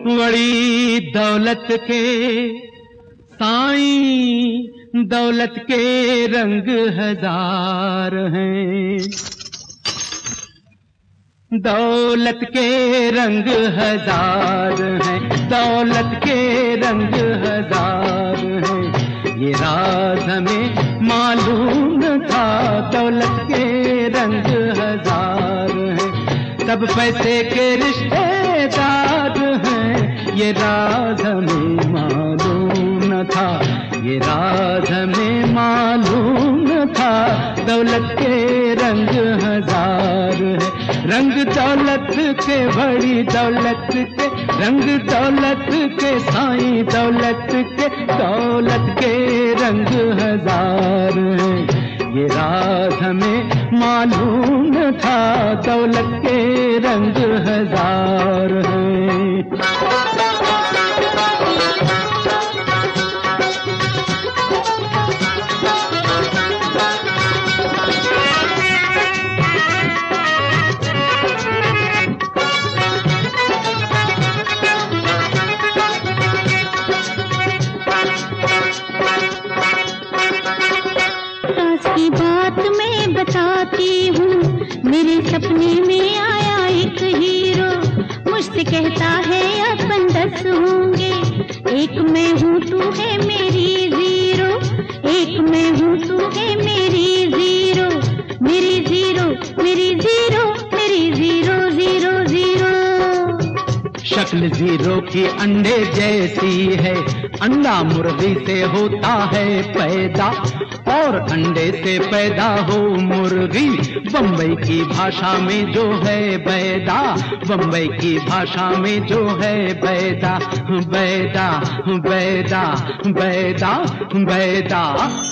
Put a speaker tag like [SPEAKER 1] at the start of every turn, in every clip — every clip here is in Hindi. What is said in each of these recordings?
[SPEAKER 1] बड़ी दौलत के साईं, दौलत के रंग हजार हैं, दौलत के रंग हजार हैं, दौलत के रंग हजार हैं। ये राज हमें मालूम न था, दौलत के रंग हजार हैं। सब पैसे के रिश्तेदार हैं, ये राज हमें मालूम न था, ये राज हमें मालूम न था। दौलत के रंग हजार है, रंग दौलत के, बड़ी दौलत के रंग, दौलत के साईं, दौलत के, दौलत के रंग हजार है। ये राज हमें मालूम न था, दौलत के रंग हजार है।
[SPEAKER 2] की बात मैं बताती हूँ, मेरे सपने में आया एक हीरो, मुझसे कहता है अपन 10 होंगे, एक मैं हूँ तू है मेरी जीरो, एक मैं हूँ तू है मेरी जीरो, मेरी जीरो, मेरी जीरो, मेरी जीरो, जीरो जीरो।
[SPEAKER 1] शक्ल जीरो की अंडे जैसी है, अंडा मुर्गी से होता है पैदा, और अंडे से पैदा हो मुर्गी। बम्बई की भाषा में जो है बैदा, बम्बई की भाषा में जो है बैदा, बैदा बैदा बैदा बैदा।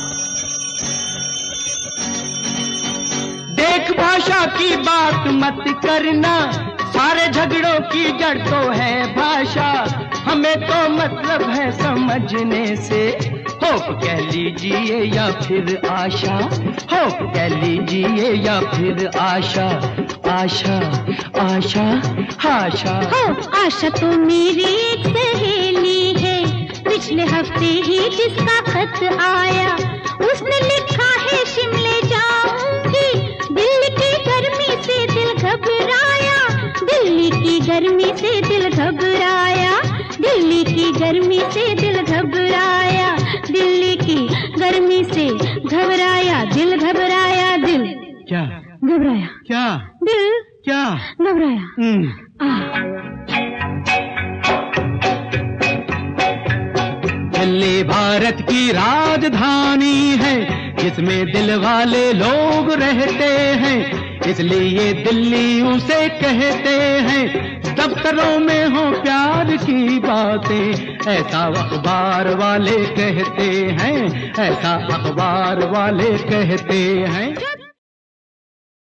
[SPEAKER 1] देख भाषा की बात मत करना, सारे झगड़ों की जड़ तो है भाषा, हमें तो मतलब है समझने से। होप कह लीजिए या फिर आशा, होप कह लीजिए या फिर आशा, आशा आशा आशा।
[SPEAKER 2] हो आशा तो मेरी एक सहेली है, पिछले हफ्ते ही जिसका खत आया, उसने लिखा है शिमले जाऊंगी, दिल्ली की गर्मी से दिल घबराया, दिल्ली की गर्मी से दिल घबराया, दिल्ली की गर्मी से दिल घबराया, दिल्ली की गर्मी से घबराया, दिल घबराया, दिल
[SPEAKER 1] क्या
[SPEAKER 2] घबराया,
[SPEAKER 1] क्या
[SPEAKER 2] दिल
[SPEAKER 1] क्या
[SPEAKER 2] घबराया।
[SPEAKER 1] दिल्ली भारत की राजधानी है, जिसमें दिल वाले लोग रहते हैं, इसलिए दिल्ली उसे कहते हैं। दफ्तरों में हो प्यार की बातें, ऐसा अखबार वाले कहते हैं, ऐसा अखबार वाले कहते हैं।